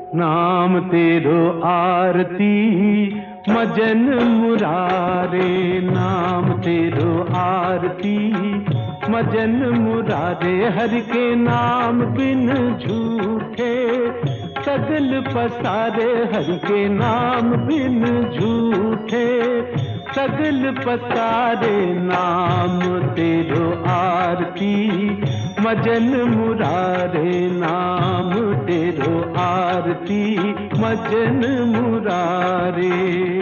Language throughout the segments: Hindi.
नाम तेरो आरती मजन मुरारे, नाम तेरो आरती मजन मुरारे। हर के नाम बिन झूठे सगल पसारे, हर के नाम बिन झूठे सगल पसारे। नाम तेरो आरती मजन मुरारे, नाम तेरो आरती मजन मुरारे।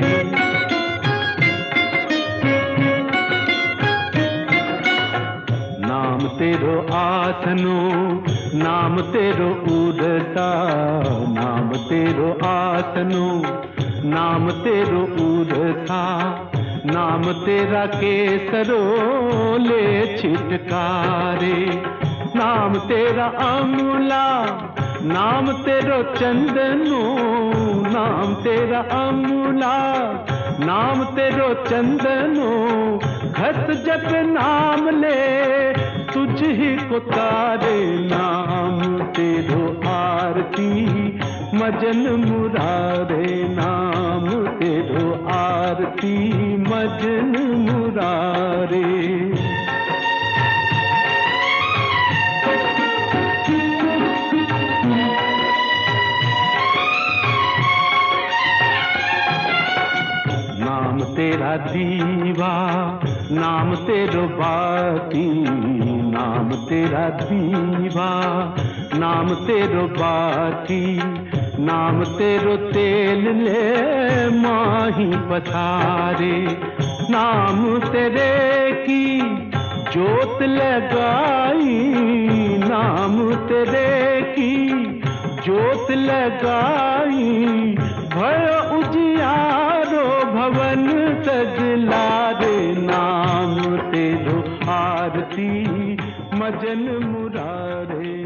नाम तेरो आसनो, नाम तेरो ऊर्जा, नाम तेरो आसनो, नाम तेरो ऊर्जा। नाम तेरा केसरो ले छिटकारे, नाम तेरा अमूला, नाम तेरो चंदनो, नाम तेरा अमूला, नाम तेरो चंदनो। घस जप नाम ले तुझ ही को तारे, नाम तेरो आरती मजन मुरारे, नाम तेरो आरती मजन मुरारे। नाम तेरा दीवा, नाम तेरो बाती, नाम तेरा दीवा, नाम तेरो बाती। नाम तेरो तेल ले माही पसारे, नाम तेरे की जोत लगाई, नाम तेरे की जोत लगाई। भयो उजियारो भवन सजलारे, नाम तेरो आरती मजन मुरारे।